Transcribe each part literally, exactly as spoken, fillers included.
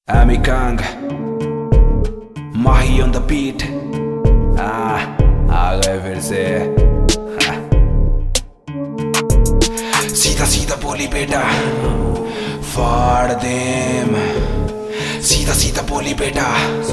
Ami Kang, Mahi on the beat. Ah, आ गए फिर से। सीधा सीधा बोली बेटा, फाड़ देम। सीधा सीधा बोली बेटा,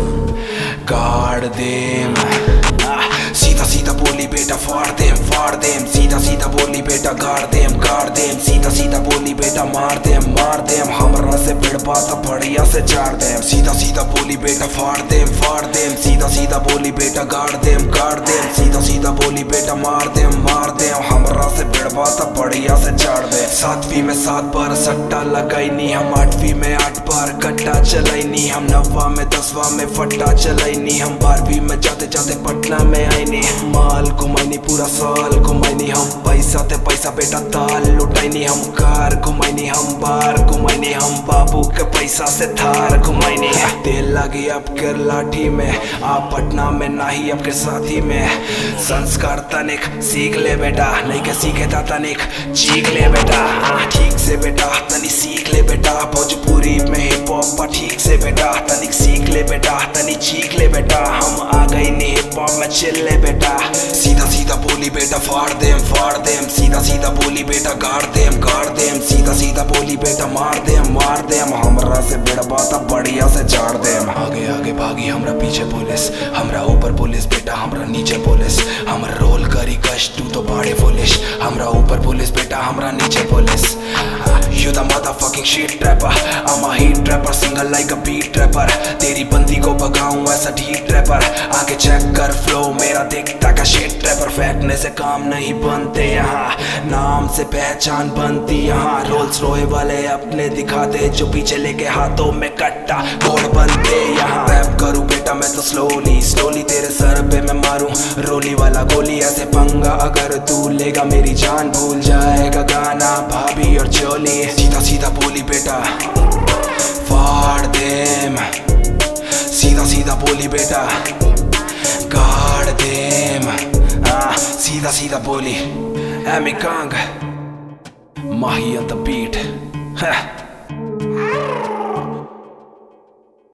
गाड़ देम। सीधा सीधा बोली बेटा, फाड़ देम फाड़ देम। सीधा सीधा बोली बेटा, गाड़ देम गाड़ देम। सीधा सीधा बोली बेटा, मार देम मार देम। हमरा से भिड़वा तो बढ़िया से चार देम। सीधा सीधा बोली बेटा, फाड़ देम फाड़ देम। सीधा सीधा बोली बेटा, गाड़ देम गाड़ देम। सीधा सीधा बोली बेटा, मार देम मार देम। हमरा से भिड़वा तो बढ़िया से चार देम। सातवीं में सात बार सट्टा लगाई नी हम, आठवीं में आठ बार कट्टा चलाई नी हम, नौवा में दसवा में फट्टा चलाई नी हम, बारहवीं में जाते जाते पटना में आई नी। माल घुमाई पूरा साल घुमाई हम, पैसा ते पैसा बेटा ताल लुटाई हम। कार घुमाई हम, बार घुमाई हम, बाबू के पैसा से थार घुमाई। तेल लगी अब कर लाठी में, आप पटना में नहीं अब के साथी में। संस्कार तनिक सीख ले बेटा, नहीं के सीखे था तनिक चीख ले बेटा। ठीक से बेटा तनिक सीख ले बेटा, भोजपुरी में हिप हॉप ठीक से बेटा तनिक सीख ले बेटा, तनिक चीख ले बेटा। हम आ गई नी हिप हॉप में चिल ले बेटा। सीधा सीधा बोली बेटा, फाड़ देम फाड़ देम। सीधा सीधा बोली बेटा, गाड़ देम गाड़ देम। सीधा सीधा बोली बेटा, मार देम मार देम। हमरा से बेड़बा ता बढ़िया से चाड़ देम। आगे आगे भागी हमरा पीछे पुलिस, हमरा ऊपर पुलिस बेटा हमरा नीचे पुलिस। हमरा रोल करी कश तू तो बाड़े पुलिस, हमरा ऊपर पुलिस बेटा हमरा नीचे police. You the motherfucking shit rapper, I'm a heat rapper, single like a beat rapper। तेरी बंदी को भगाऊं ऐसा ठीक रैपर, आगे चेक कर फ्लो मेरा दिखता का shit rapper। फेंकने से काम नहीं बनते यहाँ, नाम से पहचान बनती यहाँ। रोल्स रॉय वाले अपने दिखाते, जो पीछे लेके हाथों में कट्टा घोड़ बनते यहाँ। रैप करूँ बेटा मैं तो स्लोली स्लोली, तेरे सर पे मैं मारूं रोली वाला गोली। ऐसे पंगा अगर तू लेगा मेरी जान भूल जाएगा गाना भाभी और चोली। सीधा सीधा बोली बेटा, फाड़ देम। सीधा सीधा बोली बेटा, गाड़ देम। हाँ सीधा सीधा बोली। Ami Kang, Mahi on the beat।